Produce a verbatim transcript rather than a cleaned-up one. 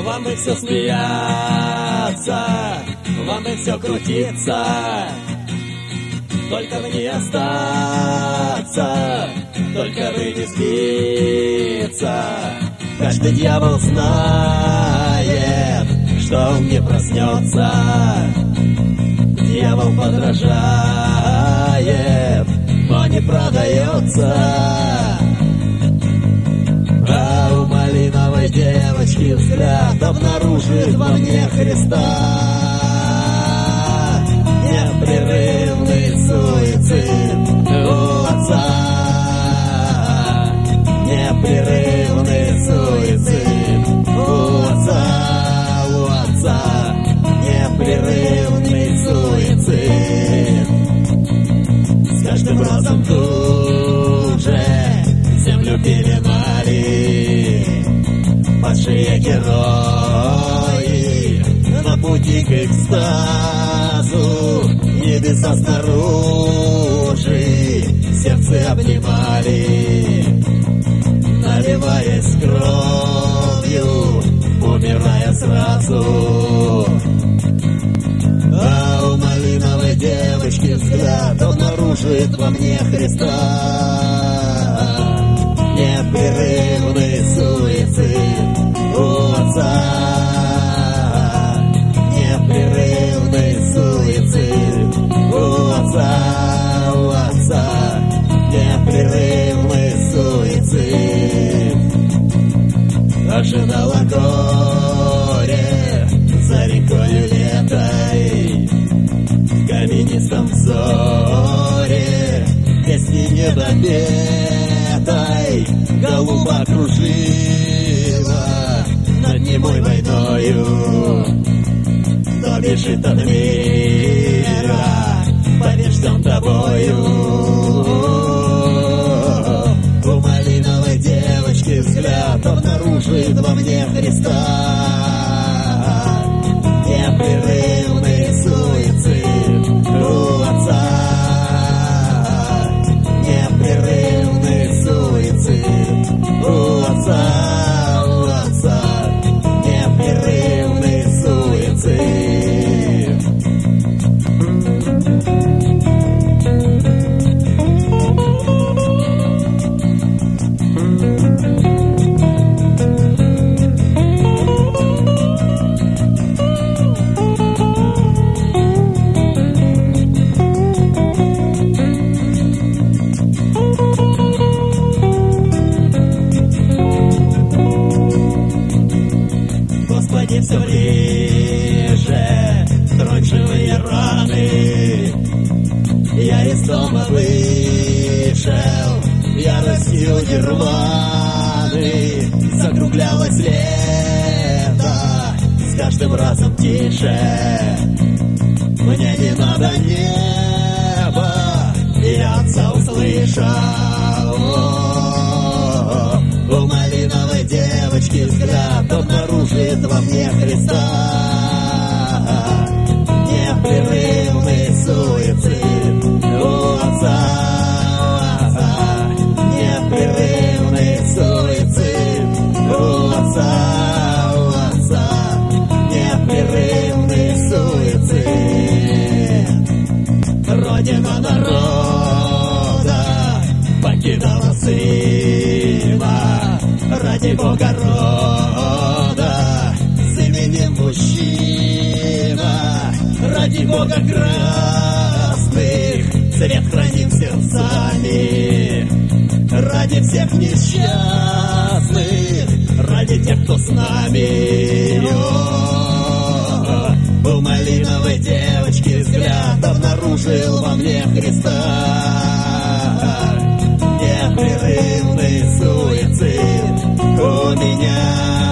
Вам бы все смеяться, вам бы все крутиться, только бы не остаться, только бы не спиться. Каждый дьявол знает, что он не проснется. Дьявол подражает, но не продается. А у малиновой девочки взгляд обнаружит во мне Христа. Непрерывный суицид у отца. Непрерывный суицид у отца, у отца. Непрерывный суицид. С каждым разом тут же землю пеленали падшие герои на пути к экстазу. Небеса снаружи сердце обнимали, наливаясь кровью, умирая сразу. А у малиновой девочки взгляд обнаружит во мне Христа. Непрерывный суицид у отца. Непрерывный суицид у отца, у отца. Непрерывный суицид. Ожидала горе за рекою летой, в каменистом взоре песни недопетой. Голуба кружила над немой войною, но бежит от мира, побежден тобою. У малиновой девочки взгляд обнаружит во мне Христа. Непрерывный суицид у отца. Непрерывный суицид у отца, у отца. Непрерывный суицид. Все ближе, тронь живые раны. Я из дома вышел, яростью нирваны. Закруглялось лето, с каждым разом тише. Мне не надо неба, я отца услышал. У малиновой девочки взгляд обнаружит во мне Христа. Непрерывный суицид у отца. Непрерывный суицид у отца, у отца. Непрерывный суицид. Родина народа покидала сына. Ради Бога рода с именем мужчина. Ради Бога красных цвет храним сердцами. Ради всех несчастных, ради тех, кто с нами. О, у малиновой девочки взгляд обнаружил во мне Христа. Непрерывный суицид у меня.